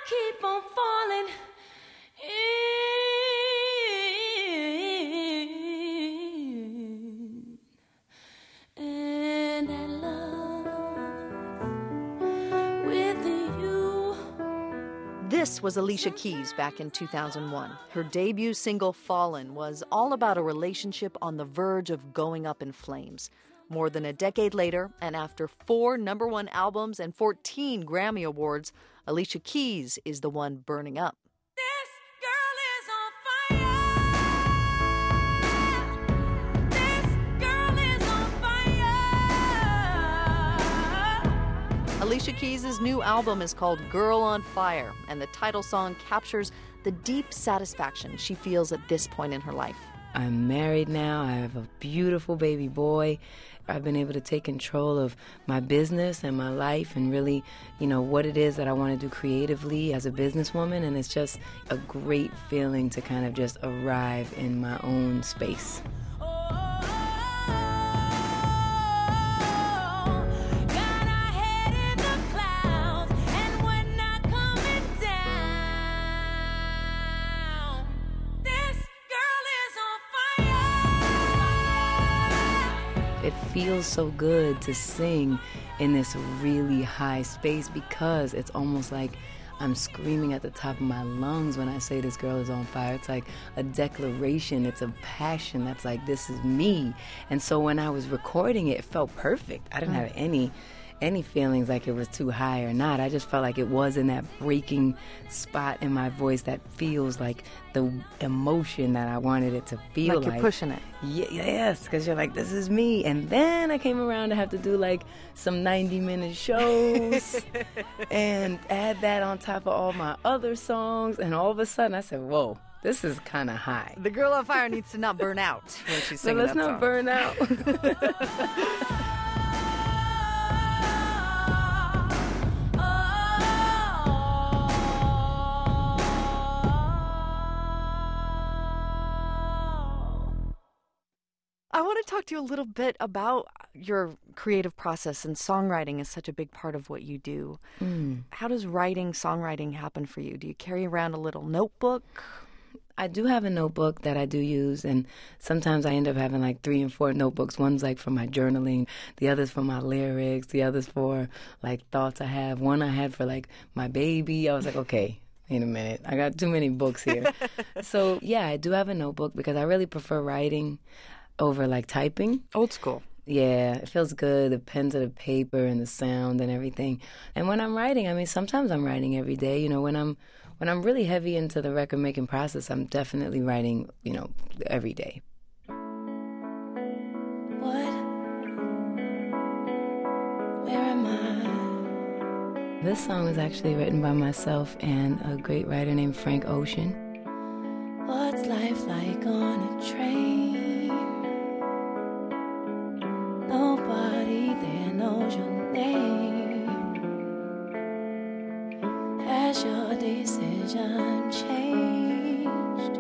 keep on falling in. And I love with you. This was Alicia Keys back in 2001. Her debut single, Fallen, was all about a relationship on the verge of going up in flames. More than a decade later, and after 4 #1 albums and 14 Grammy Awards, Alicia Keys is the one burning up. This girl is on fire. This girl is on fire. Alicia Keys' new album is called Girl on Fire, and the title song captures the deep satisfaction she feels at this point in her life. I'm married now. I have a beautiful baby boy. I've been able to take control of my business and my life and really, what it is that I want to do creatively as a businesswoman. And it's just a great feeling to kind of just arrive in my own space. It feels so good to sing in this really high space because it's almost like I'm screaming at the top of my lungs when I say this girl is on fire. It's like a declaration. It's a passion that's like, this is me. And so when I was recording it, it felt perfect. I didn't have any feelings like it was too high or not. I just felt like it was in that breaking spot in my voice that feels like the emotion that I wanted it to feel like. Like you're pushing it. Yes, because you're like, this is me. And then I came around to have to do like some 90-minute shows and add that on top of all my other songs. And all of a sudden I said, whoa, this is kind of high. The girl on fire needs to not burn out when she's singing let's that not song. burn out. I want to talk to you a little bit about your creative process, and songwriting is such a big part of what you do. How does songwriting happen for you? Do you carry around a little notebook? I do have a notebook that I do use, and sometimes I end up having like 3 and 4 notebooks. One's like for my journaling, the other's for my lyrics, the other's for like thoughts I have. One I had for like my baby. I was like, okay, wait a minute, I got too many books here. So yeah, I do have a notebook because I really prefer writing over like typing. Old school. Yeah, it feels good, the pen to the paper and the sound and everything. And when I'm writing, I mean, sometimes I'm writing every day. When I'm really heavy into the record making process, I'm definitely writing, every day. What? Where am I? This song was actually written by myself and a great writer named Frank Ocean. What's life like on a train? Nobody there knows your name. Has your decision changed?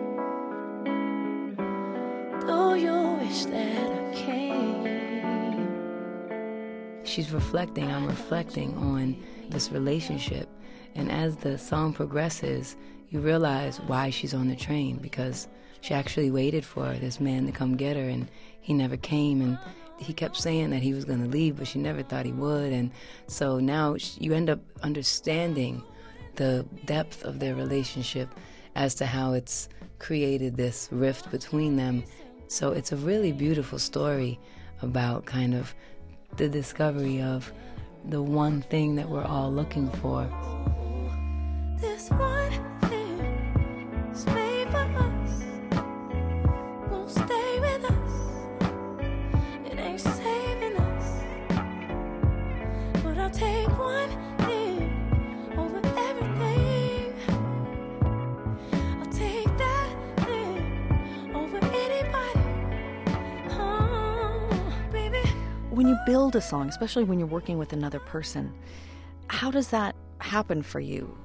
Do you wish that I came? She's reflecting, I'm reflecting on this relationship. And as the song progresses, you realize why she's on the train, because she actually waited for this man to come get her, and he never came, and he kept saying that he was going to leave, but she never thought he would. And so now you end up understanding the depth of their relationship as to how it's created this rift between them. So it's a really beautiful story about kind of the discovery of the one thing that we're all looking for. This one thing is made for us, won't stay with us. It ain't saving us, but I'll take one thing over everything. I'll take that thing over anybody. Oh, baby. When you build a song, especially when you're working with another person, how does that happen for you?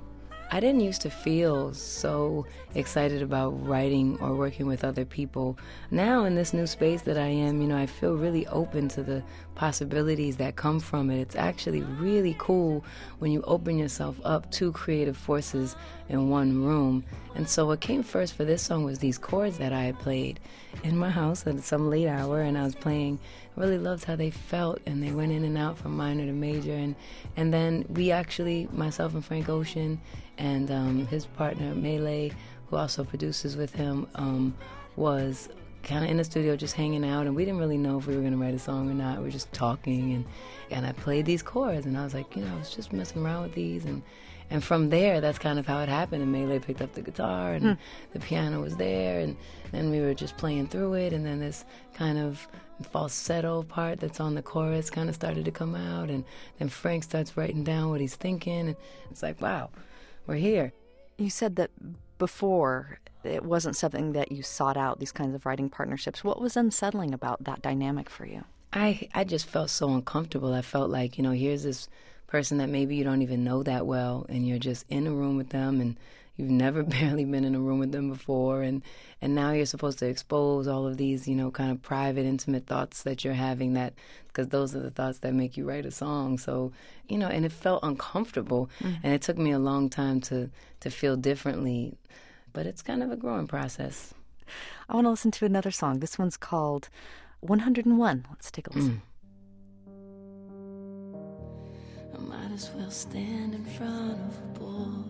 I didn't used to feel so excited about writing or working with other people. Now in this new space that I am, I feel really open to the possibilities that come from it. It's actually really cool when you open yourself up to creative forces in one room. And so what came first for this song was these chords that I had played in my house at some late hour, and I was playing. I really loved how they felt, and they went in and out from minor to major. And then we actually, myself and Frank Ocean, and his partner Melee, who also produces with him, was kind of in the studio just hanging out, and we didn't really know if we were going to write a song or not. We were just talking, and I played these chords, and I was like, I was just messing around with these, and from there, that's kind of how it happened. And Melee picked up the guitar, and the piano was there, and then we were just playing through it, and then this kind of falsetto part that's on the chorus kind of started to come out, and then Frank starts writing down what he's thinking, and it's like, wow, we're here. You said that before it wasn't something that you sought out, these kinds of writing partnerships. What was unsettling about that dynamic for you? I just felt so uncomfortable. I felt like, here's this person that maybe you don't even know that well, and you're just in a room with them, and you've never barely been in a room with them before, and now you're supposed to expose all of these, kind of private, intimate thoughts that you're having, that because those are the thoughts that make you write a song. So, and it felt uncomfortable, and it took me a long time to feel differently, but it's kind of a growing process. I want to listen to another song. This one's called 101. Let's take a listen. I might as well stand in front of a bullet.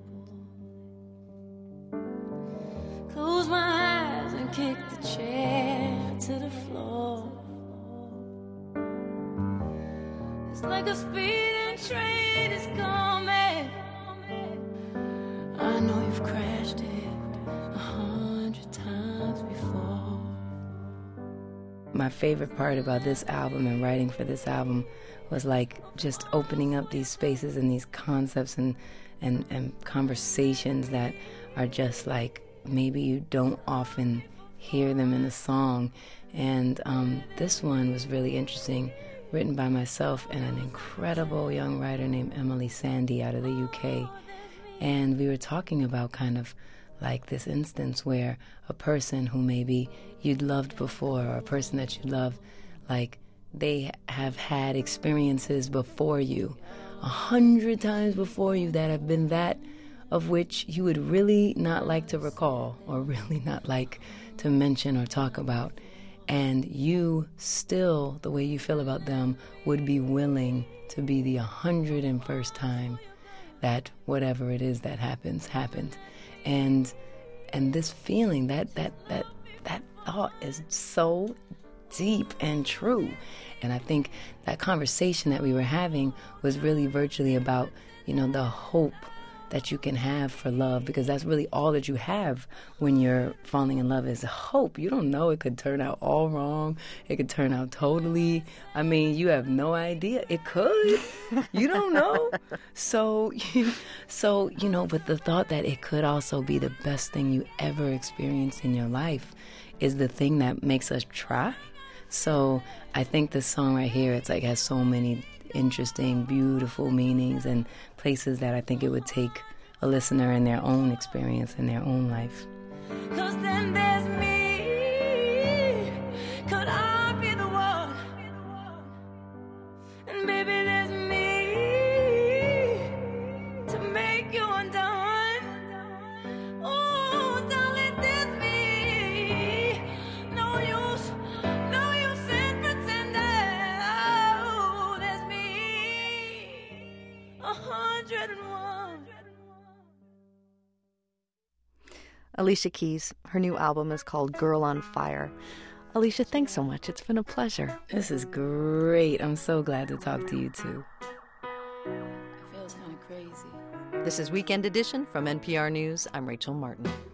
Close my eyes and kick the chair to the floor. It's like a speeding train is coming. I know you've crashed it 100 times before. My favorite part about this album and writing for this album was like just opening up these spaces and these concepts and conversations that are just like maybe you don't often hear them in a song. And this one was really interesting, written by myself and an incredible young writer named Emily Sandé out of the UK. And we were talking about kind of like this instance where a person who maybe you'd loved before, or a person that you love, like they have had experiences before you, 100 times before you, that have been that of which you would really not like to recall or really not like to mention or talk about. And you still, the way you feel about them, would be willing to be the 101st time that whatever it is that happens. And this feeling, that thought is so deep and true. And I think that conversation that we were having was really virtually about, the hope that you can have for love, because that's really all that you have when you're falling in love is hope. You don't know. It could turn out all wrong. It could turn out totally. I mean, you have no idea. It could. You don't know. So, but the thought that it could also be the best thing you ever experienced in your life is the thing that makes us try. So I think this song right here, it's like has so many interesting, beautiful meanings and places that I think it would take a listener in their own experience, in their own life. 'Cause then there's me. Could I be the one? And baby, there's me to make you undone. Oh, darling, there's me. No use in pretending. Oh, there's me. 101. Alicia Keys, her new album is called Girl on Fire. Alicia, thanks so much. It's been a pleasure. This is great. I'm so glad to talk to you too. It feels kind of crazy. This is Weekend Edition from NPR News. I'm Rachel Martin.